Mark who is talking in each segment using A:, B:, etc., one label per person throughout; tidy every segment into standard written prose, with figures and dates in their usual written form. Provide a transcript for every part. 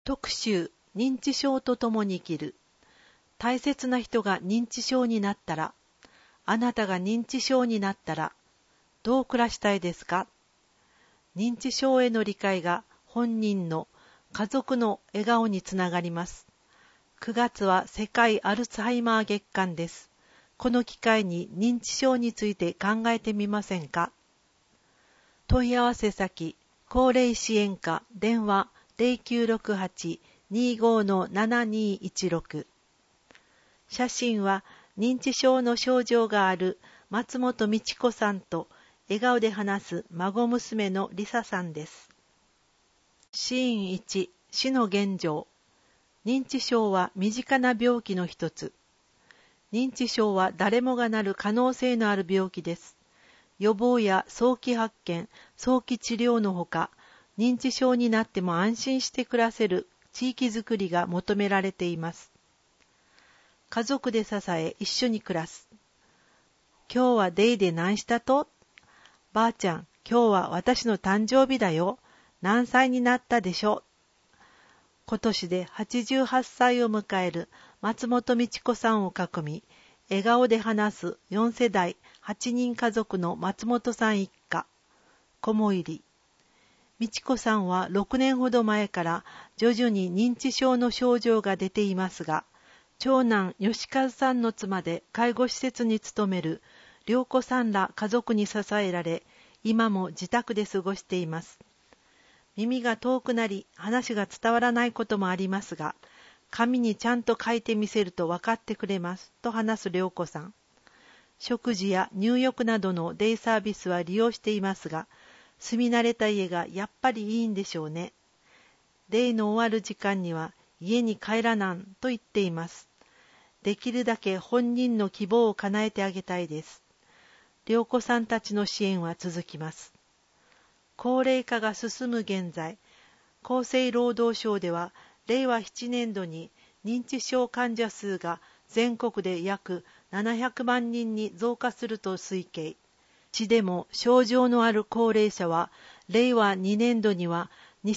A: 特集、認知症と共に生きる。大切な人が認知症になったら、あなたが認知症になったら、どう暮らしたいですか？認知症への理解が本人の家族の笑顔につながります。9月は世界アルツハイマー月間です。この機会に認知症について考えてみませんか？問い合わせ先、高齢支援課、電話 0968-25-7216。写真は認知症の症状がある松本美智子さんと笑顔で話す孫娘のりささんです。シーン1、死の現状。認知症は身近な病気の一つ。認知症は誰もがなる可能性のある病気です。予防や早期発見、早期治療のほか、認知症になっても安心して暮らせる地域づくりが求められています。家族で支え、一緒に暮らす。今日はデイで何したと？ばあちゃん、今日は私の誕生日だよ。何歳になったでしょ？今年で88歳を迎える松本美智子さんを囲み、笑顔で話す4世代8人家族の松本さん一家。菰入り。美智子さんは6年ほど前から徐々に認知症の症状が出ていますが、長男吉和さんの妻で介護施設に勤める良子さんら家族に支えられ、今も自宅で過ごしています。耳が遠くなり話が伝わらないこともありますが、紙にちゃんと書いてみせると分かってくれますと話す良子さん。食事や入浴などのデイサービスは利用していますが、住み慣れた家がやっぱりいいんでしょうね。デイの終わる時間には家に帰らなんと言っています。できるだけ本人の希望を叶えてあげたいです。良子さんたちの支援は続きます。高齢化が進む現在、厚生労働省では令和7年度に認知症患者数が全国で約700万人に増加すると推計。市でも症状のある高齢者は令和2年度には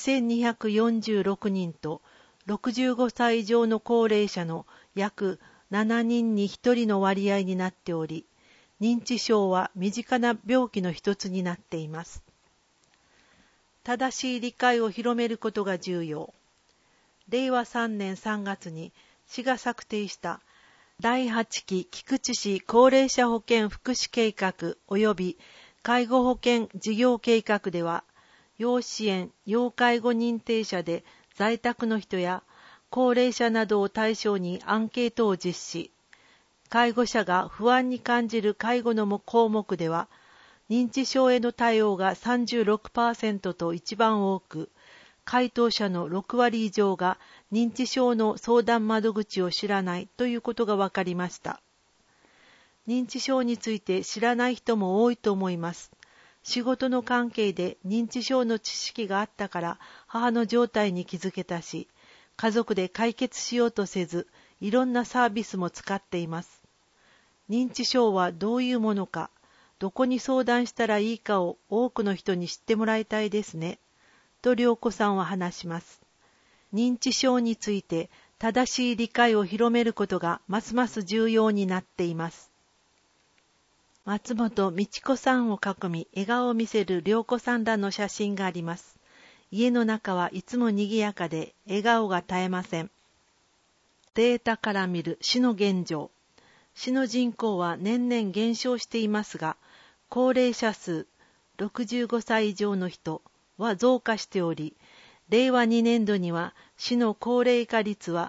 A: 2246人と、65歳以上の高齢者の約7人に1人の割合になっており、認知症は身近な病気の一つになっています。正しい理解を広めることが重要。令和3年3月に市が策定した第8期菊池市高齢者保健福祉計画及び介護保険事業計画では、要支援・要介護認定者で在宅の人や高齢者などを対象にアンケートを実施。介護者が不安に感じる介護の項目では、認知症への対応が 36% と一番多く、回答者の6割以上が認知症の相談窓口を知らないということが分かりました。認知症について知らない人も多いと思います。仕事の関係で認知症の知識があったから母の状態に気づけたし、家族で解決しようとせず、いろんなサービスも使っています。認知症はどういうものか、どこに相談したらいいかを多くの人に知ってもらいたいですね。と良子さんは話します。認知症について正しい理解を広めることがますます重要になっています。松本美智子さんを囲み笑顔を見せる良子さんらの写真があります。家の中はいつも賑やかで笑顔が絶えません。データから見る市の現状。市の人口は年々減少していますが、高齢者数65歳以上の人は増加しており、令和2年度には市の高齢化率は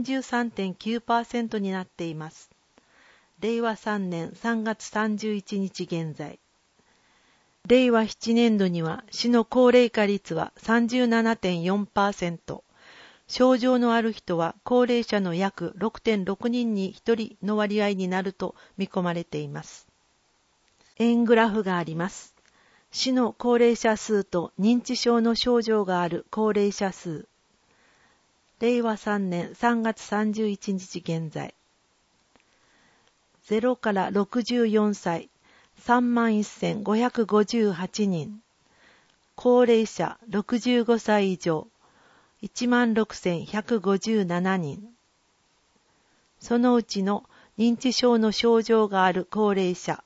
A: 33.9% になっています。令和3年3月31日現在。令和7年度には市の高齢化率は 37.4%。症状のある人は高齢者の約 6.6 人に1人の割合になると見込まれています。円グラフがあります。市の高齢者数と認知症の症状がある高齢者数。令和3年3月31日現在。0から64歳、31,558人。高齢者65歳以上、 16,157人。そのうちの認知症の症状がある高齢者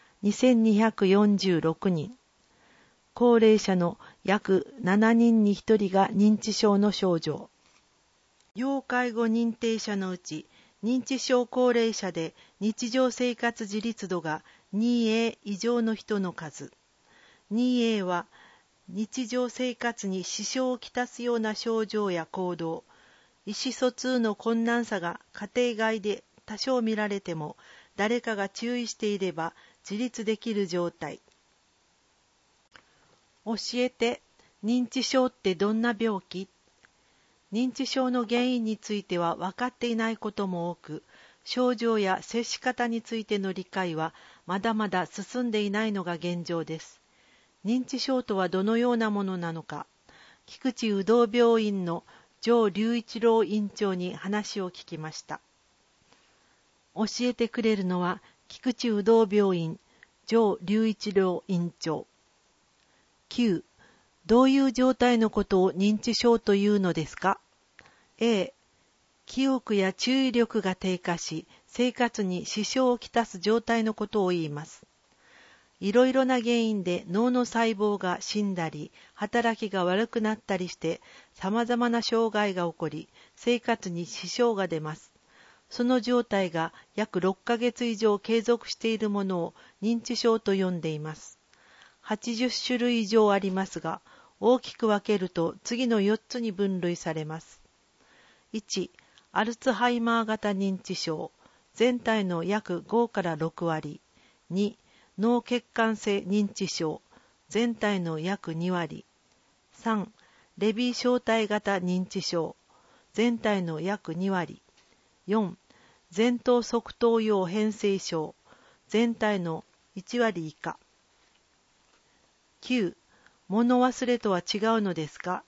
A: 2,246人。高齢者の約7人に1人が認知症の症状。要介護認定者のうち、認知症高齢者で日常生活自立度が 2A 以上の人の数。2A は日常生活に支障をきたすような症状や行動、意思疎通の困難さが家庭外で多少見られても、誰かが注意していれば自立できる状態。教えて、認知症ってどんな病気？認知症の原因については分かっていないことも多く、症状や接し方についての理解はまだまだ進んでいないのが現状です。認知症とはどのようなものなのか、菊池有道病院の城隆一郎院長に話を聞きました。教えてくれるのは菊池有道病院城隆一郎院長。9. どういう状態のことを認知症というのですか？ A. 記憶や注意力が低下し、生活に支障をきたす状態のことを言います。いろいろな原因で脳の細胞が死んだり、働きが悪くなったりして、様々な障害が起こり、生活に支障が出ます。その状態が約6ヶ月以上継続しているものを認知症と呼んでいます。80種類以上ありますが、大きく分けると次の4つに分類されます。1、アルツハイマー型認知症、全体の約5から6割。2、脳血管性認知症、全体の約2割。3、レビー小体型認知症、全体の約2割。4、前頭側頭葉変性症、全体の1割以下。9、物忘れとは違うのですか？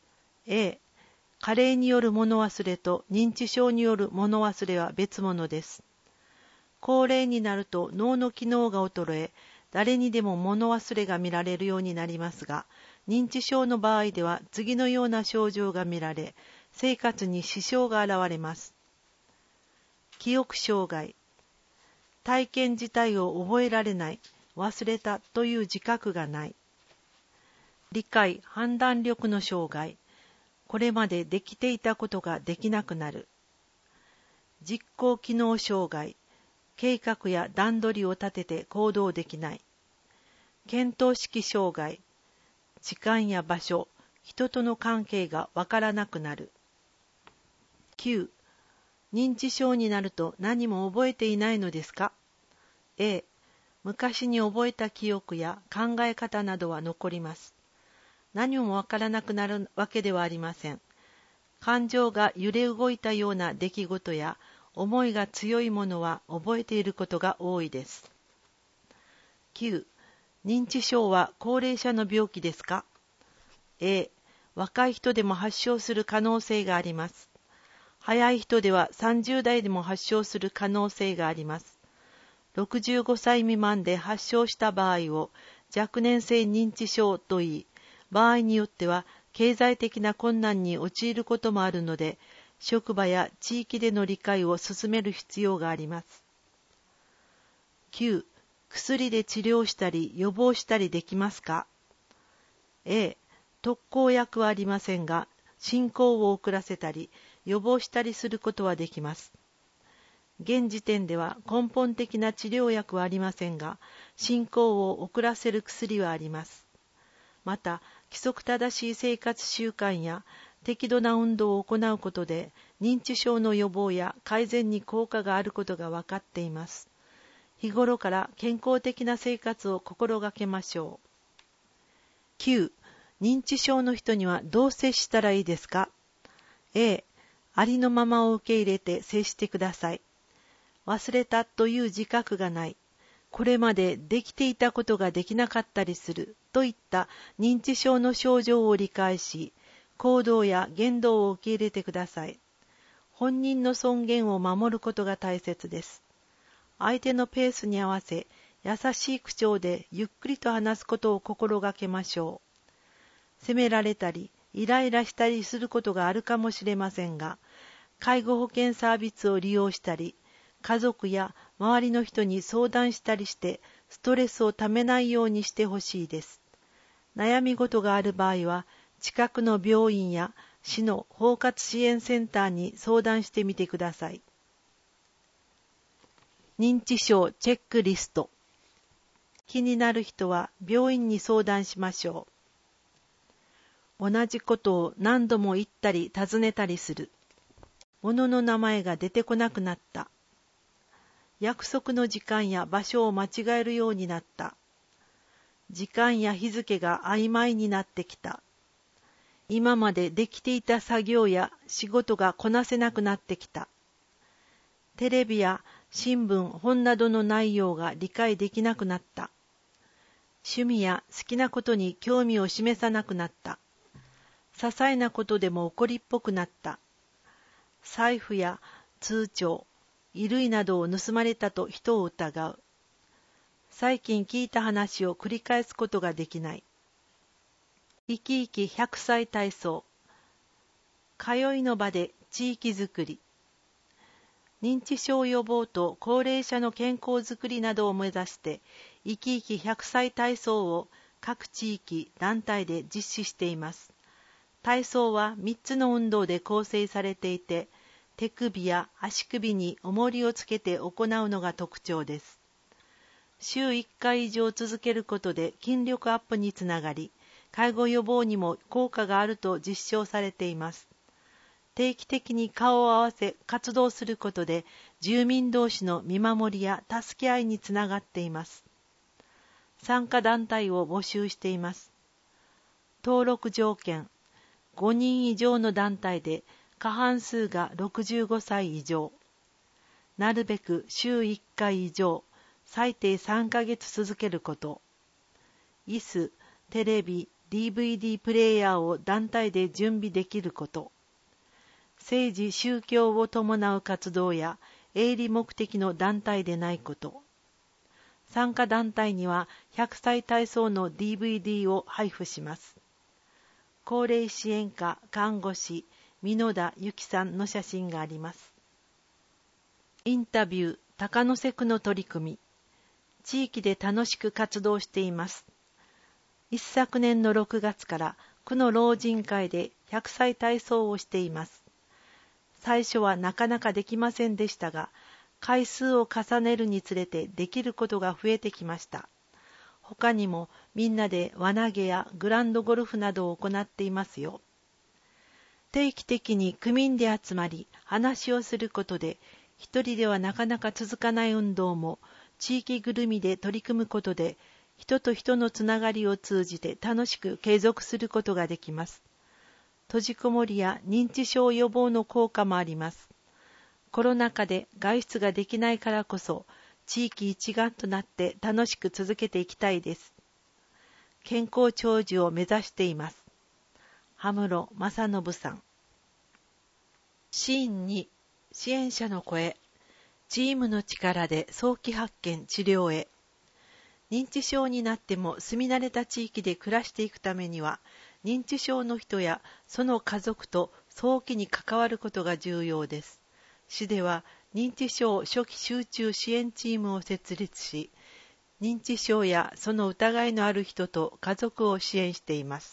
A: A、加齢による物忘れと認知症による物忘れは別物です。高齢になると脳の機能が衰え、誰にでも物忘れが見られるようになりますが、認知症の場合では次のような症状が見られ、生活に支障が現れます。記憶障害、体験自体を覚えられない、忘れたという自覚がない。理解・判断力の障害、これまでできていたことができなくなる。実行機能障害、計画や段取りを立てて行動できない。見当識障害、時間や場所、人との関係がわからなくなる。9. 認知症になると何も覚えていないのですか？ A. 昔に覚えた記憶や考え方などは残ります。何もわからなくなるわけではありません。感情が揺れ動いたような出来事や思いが強いものは覚えていることが多いです。9. 認知症は高齢者の病気ですか？ A. 若い人でも発症する可能性があります。早い人では30代でも発症する可能性があります。65歳未満で発症した場合を若年性認知症といい、場合によっては経済的な困難に陥ることもあるので、職場や地域での理解を進める必要があります。9. 薬で治療したり予防したりできますか？ A. 特効薬はありませんが、進行を遅らせたり予防したりすることはできます。現時点では根本的な治療薬はありませんが、進行を遅らせる薬はあります。また、規則正しい生活習慣や適度な運動を行うことで、認知症の予防や改善に効果があることが分かっています。日頃から健康的な生活を心がけましょう。9. 認知症の人にはどう接したらいいですか？ A. ありのままを受け入れて接してください。忘れたという自覚がない。これまでできていたことができなかったりするといった認知症の症状を理解し、行動や言動を受け入れてください。本人の尊厳を守ることが大切です。相手のペースに合わせ、優しい口調でゆっくりと話すことを心がけましょう。責められたり、 イライラしたりすることがあるかもしれませんが、介護保険サービスを利用したり、家族や周りの人に相談したりしてストレスをためないようにしてほしいです。悩み事がある場合は、近くの病院や市の包括支援センターに相談してみてください。認知症チェックリスト。気になる人は病院に相談しましょう。同じことを何度も言ったり尋ねたりする。物の名前が出てこなくなった。約束の時間や場所を間違えるようになった。時間や日付が曖昧になってきた。今までできていた作業や仕事がこなせなくなってきた。テレビや新聞、本などの内容が理解できなくなった。趣味や好きなことに興味を示さなくなった。些細なことでも怒りっぽくなった。財布や通帳、衣類などを盗まれたと人を疑う。最近聞いた話を繰り返すことができない。生き生き100歳体操。通いの場で地域づくり。認知症予防と高齢者の健康づくりなどを目指して、生き生き100歳体操を各地域、団体で実施しています。体操は3つの運動で構成されていて、手首や足首に重りをつけて行うのが特徴です。週1回以上続けることで筋力アップにつながり、介護予防にも効果があると実証されています。定期的に顔を合わせ活動することで、住民同士の見守りや助け合いにつながっています。参加団体を募集しています。登録条件、5人以上の団体で過半数が65歳以上。なるべく週1回以上、最低3ヶ月続けること。椅子、テレビ、DVD プレイヤーを団体で準備できること。政治・宗教を伴う活動や営利目的の団体でないこと。参加団体には100歳体操の DVD を配布します。高齢支援課看護師箕田由紀さんの写真があります。インタビュー鷹瀬区の取り組み。地域で楽しく活動しています。一昨年の6月から区の老人会で100歳体操をしています。最初はなかなかできませんでしたが、回数を重ねるにつれてできることが増えてきました。他にもみんなで輪投げやグランドゴルフなどを行っていますよ。定期的に区民で集まり話をすることで、一人ではなかなか続かない運動も地域ぐるみで取り組むことで、人と人のつながりを通じて楽しく継続することができます。閉じこもりや認知症予防の効果もあります。コロナ禍で外出ができないからこそ、地域一丸となって楽しく続けていきたいです。健康長寿を目指しています。羽室正信さん。シーン2、支援者の声。チームの力で早期発見治療へ。認知症になっても住み慣れた地域で暮らしていくためには、認知症の人やその家族と早期に関わることが重要です。市では認知症初期集中支援チームを設立し、認知症やその疑いのある人と家族を支援しています。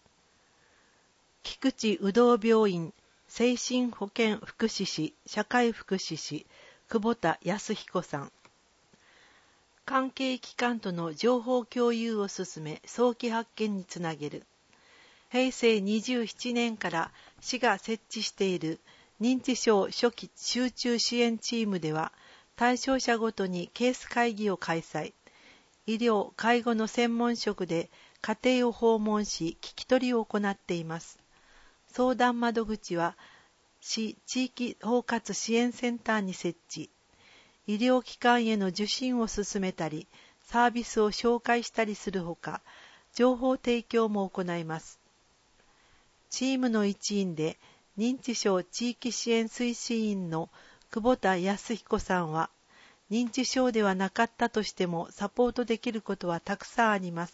A: 菊池有働病院精神保健福祉士社会福祉士久保田康彦さん。関係機関との情報共有を進め、早期発見につなげる。平成27年から市が設置している認知症初期集中支援チームでは、対象者ごとにケース会議を開催。医療・介護の専門職で家庭を訪問し、聞き取りを行っています。相談窓口は、市地域包括支援センターに設置。医療機関への受診を進めたり、サービスを紹介したりするほか、情報提供も行います。チームの一員で、認知症地域支援推進員の久保田康彦さんは、認知症ではなかったとしてもサポートできることはたくさんあります。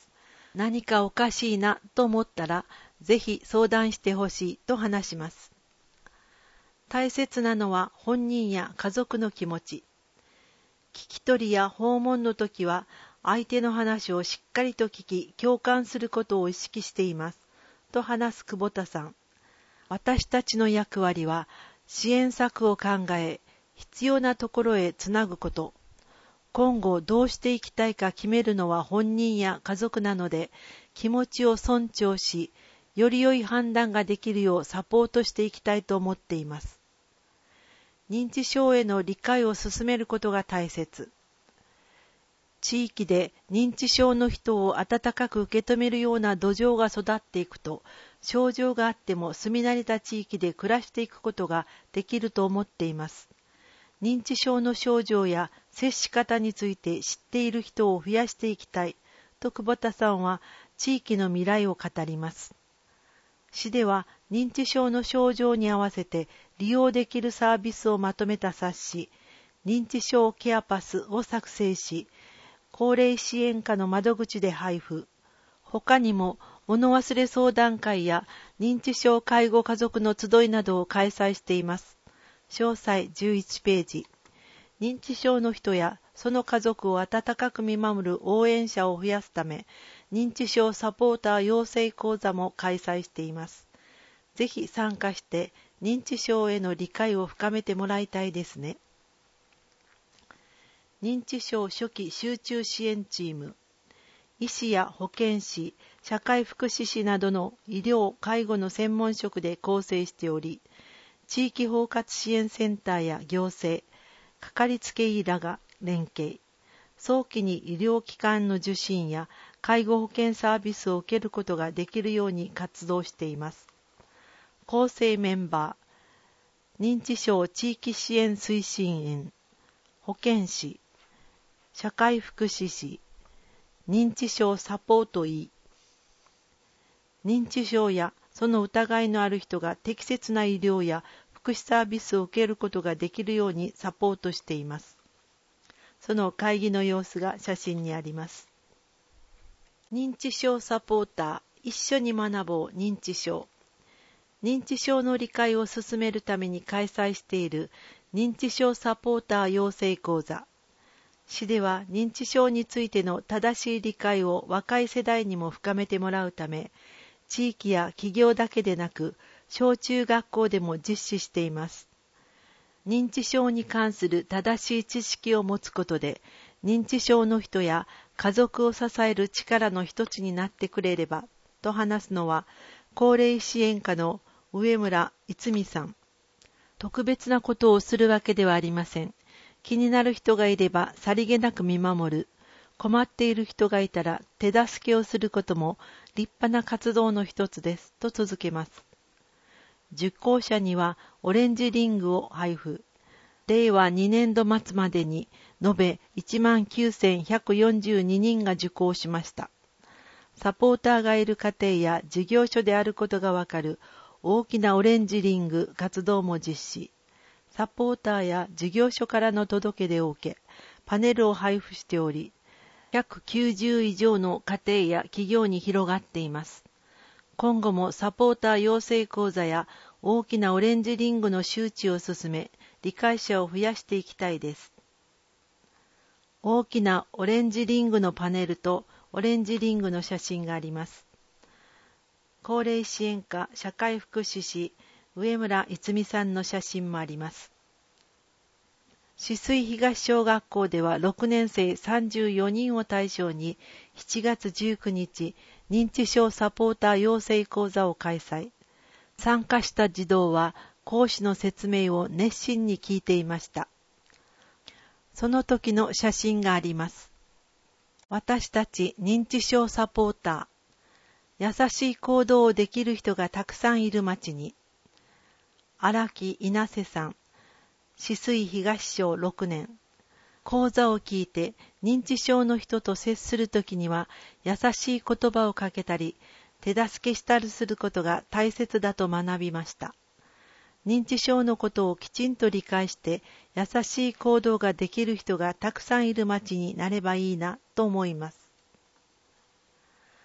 A: 何かおかしいなと思ったら、ぜひ相談してほしいと話します。大切なのは本人や家族の気持ち。聞き取りや訪問の時は、相手の話をしっかりと聞き、共感することを意識しています。と話す久保田さん。私たちの役割は、支援策を考え、必要なところへつなぐこと。今後どうしていきたいか決めるのは本人や家族なので、気持ちを尊重し、より良い判断ができるようサポートしていきたいと思っています。認知症への理解を進めることが大切。地域で認知症の人を温かく受け止めるような土壌が育っていくと、症状があっても住み慣れた地域で暮らしていくことができると思っています。認知症の症状や接し方について知っている人を増やしていきたいと久保田さんは地域の未来を語ります。市では認知症の症状に合わせて利用できるサービスをまとめた冊子、認知症ケアパスを作成し、高齢支援課の窓口で配布。他にも物忘れ相談会や認知症介護家族の集いなどを開催しています。詳細11ページ。認知症の人やその家族を温かく見守る応援者を増やすため、認知症サポーター養成講座も開催しています。ぜひ参加して認知症への理解を深めてもらいたいですね。認知症初期集中支援チーム。医師や保健師、社会福祉士などの医療・介護の専門職で構成しており、地域包括支援センターや行政、かかりつけ医らが連携、早期に医療機関の受診や介護保険サービスを受けることができるように活動しています。構成メンバー、認知症地域支援推進員、保健師、社会福祉士、認知症サポート医。認知症やその疑いのある人が適切な医療や福祉サービスを受けることができるようにサポートしています。その会議の様子が写真にあります。認知症サポーター、一緒に学ぼう認知症。認知症の理解を進めるために開催している認知症サポーター養成講座。市では認知症についての正しい理解を若い世代にも深めてもらうため、地域や企業だけでなく、小中学校でも実施しています。認知症に関する正しい知識を持つことで、認知症の人や家族を支える力の一つになってくれれば、と話すのは、高齢支援課の上村いつみさん。特別なことをするわけではありません。気になる人がいればさりげなく見守る。困っている人がいたら手助けをすることも立派な活動の一つです。と続けます。受講者にはオレンジリングを配布。令和2年度末までに延べ 19,142 人が受講しました。サポーターがいる家庭や事業所であることがわかる大きなオレンジリング活動も実施。サポーターや事業所からの届け出を受け、パネルを配布しており、190以上の家庭や企業に広がっています。今後もサポーター養成講座や大きなオレンジリングの周知を進め、理解者を増やしていきたいです。大きなオレンジリングのパネルとオレンジリングの写真があります。高齢支援課社会福祉士上村いつみさんの写真もあります。止水東小学校では6年生34人を対象に7月19日認知症サポーター養成講座を開催。参加した児童は講師の説明を熱心に聞いていました。その時の写真があります。私たち認知症サポーター、優しい行動をできる人がたくさんいる町に。荒木稲瀬さん、止水東小6年。講座を聞いて認知症の人と接するときには優しい言葉をかけたり、手助けしたりすることが大切だと学びました。認知症のことをきちんと理解して優しい行動ができる人がたくさんいる町になればいいなと思います。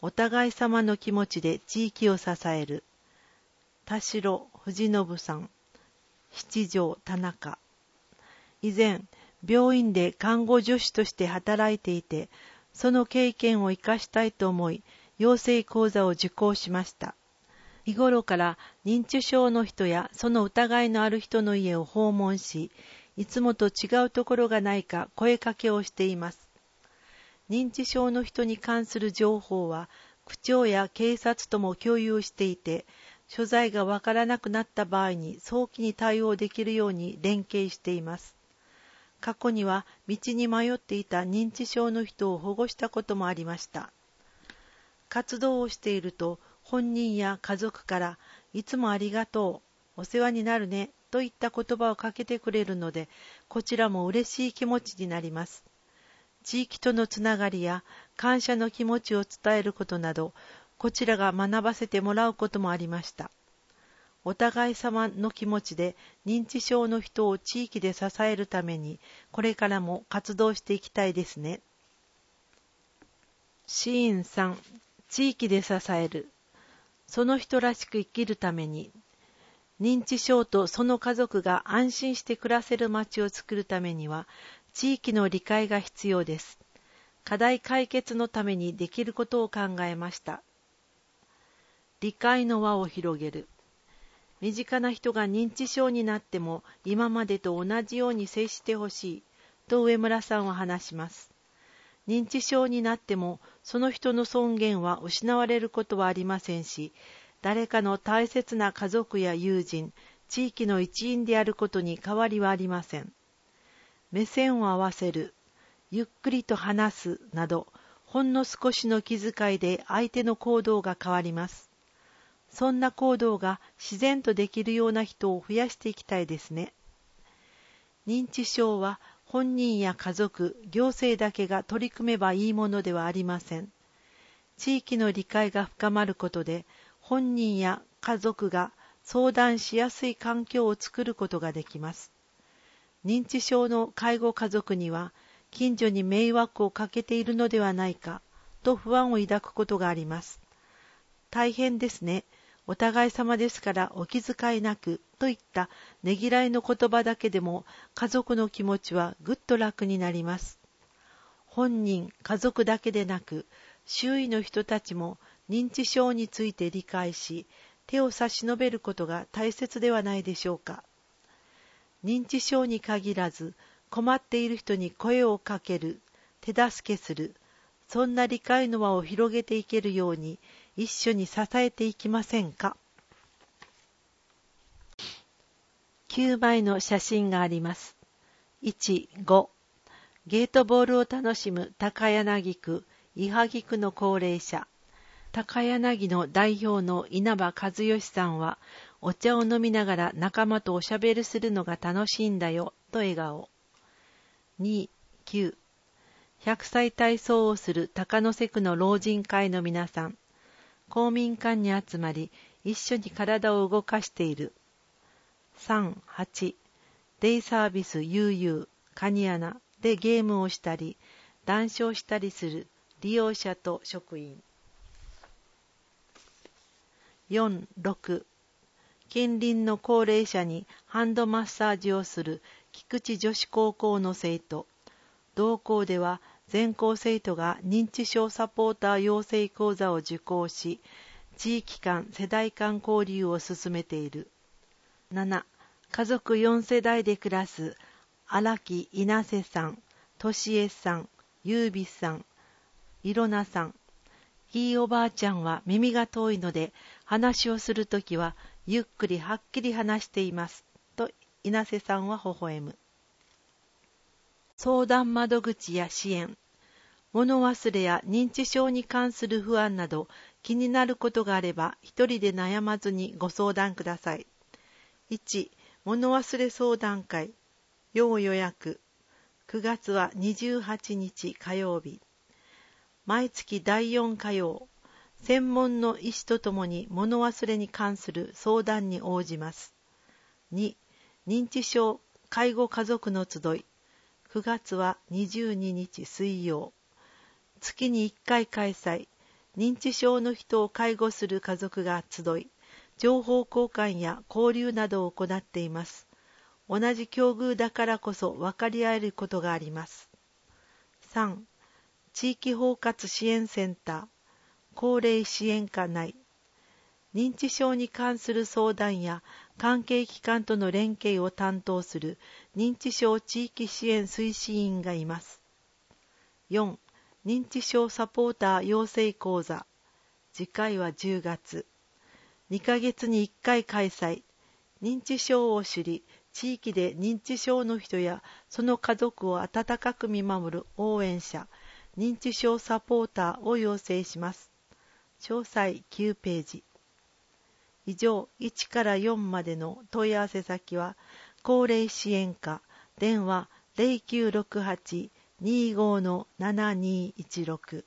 A: お互い様の気持ちで地域を支える。田代藤信さん、七条田中。以前、病院で看護助手として働いていて、その経験を生かしたいと思い、養成講座を受講しました。日頃から認知症の人やその疑いのある人の家を訪問し、いつもと違うところがないか声かけをしています。認知症の人に関する情報は、区長や警察とも共有していて、所在がわからなくなった場合に早期に対応できるように連携しています。過去には道に迷っていた認知症の人を保護したこともありました。活動をしていると本人や家族からいつもありがとう、お世話になるねといった言葉をかけてくれるので、こちらも嬉しい気持ちになります。地域とのつながりや感謝の気持ちを伝えることなど、こちらが学ばせてもらうこともありました。お互い様の気持ちで認知症の人を地域で支えるために、これからも活動していきたいですね。シーン3、地域で支える。その人らしく生きるために、認知症とその家族が安心して暮らせる街を作るためには、地域の理解が必要です。課題解決のためにできることを考えました。理解の輪を広げる。身近な人が認知症になっても今までと同じように接してほしいと上村さんは話します。認知症になってもその人の尊厳は失われることはありませんし、誰かの大切な家族や友人、地域の一員であることに変わりはありません。目線を合わせる、ゆっくりと話すなど、ほんの少しの気遣いで相手の行動が変わります。そんな行動が自然とできるような人を増やしていきたいですね。認知症は本人や家族、行政だけが取り組めばいいものではありません。地域の理解が深まることで、本人や家族が相談しやすい環境を作ることができます。認知症の介護家族には、近所に迷惑をかけているのではないかと不安を抱くことがあります。大変ですね。お互い様ですからお気遣いなくといったねぎらいの言葉だけでも家族の気持ちはぐっと楽になります。本人、家族だけでなく周囲の人たちも認知症について理解し、手を差し伸べることが大切ではないでしょうか。認知症に限らず困っている人に声をかける、手助けする、そんな理解の輪を広げていけるように一緒に支えていきませんか。9枚の写真があります。1、5、ゲートボールを楽しむ高柳区、伊萩区の高齢者。高柳の代表の稲葉和義さんは、お茶を飲みながら仲間とおしゃべりするのが楽しいんだよ、と笑顔。2、9、100歳体操をする高野瀬区の老人会の皆さん。公民館に集まり、一緒に体を動かしている。3、8、デイサービス悠々、カニアナでゲームをしたり、談笑したりする利用者と職員。4、6、近隣の高齢者にハンドマッサージをする菊池女子高校の生徒。同校では全校生徒が認知症サポーター養成講座を受講し、地域間、世代間交流を進めている。7、家族4世代で暮らす荒木稲瀬さん、俊江さん、優美さん、いろなさん。ひいおばあちゃんは耳が遠いので、話をするときはゆっくりはっきり話しています。と稲瀬さんは微笑む。相談窓口や支援。物忘れや認知症に関する不安など気になることがあれば一人で悩まずにご相談ください。1、物忘れ相談会。要予約。9月は28日火曜日。毎月第4火曜、専門の医師とともに物忘れに関する相談に応じます。2、認知症介護家族の集い。9月は22日水曜。月に1回開催。 認知症の人を介護する家族が集い、情報交換や交流などを行っています。同じ境遇だからこそ分かり合えることがあります。3. 地域包括支援センター、高齢支援課内。認知症に関する相談や関係機関との連携を担当する認知症地域支援推進員がいます。4. 認知症サポーター養成講座。次回は10月。2ヶ月に1回開催。認知症を知り、地域で認知症の人やその家族を温かく見守る応援者、認知症サポーターを養成します。詳細9ページ。以上、1から4までの問い合わせ先は、高齢支援課、電話 0968-25-7216。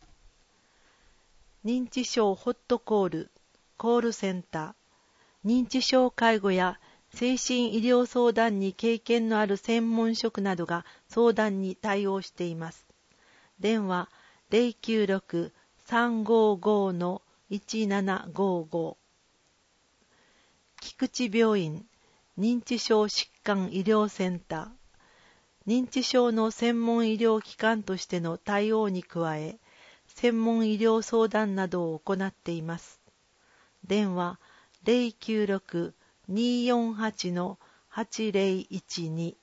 A: 認知症ホットコール、コールセンター、認知症介護や精神医療相談に経験のある専門職などが相談に対応しています。電話 096-355-1755。菊池病院認知症疾患医療センター、認知症の専門医療機関としての対応に加え、専門医療相談などを行っています。電話 096-248-8012。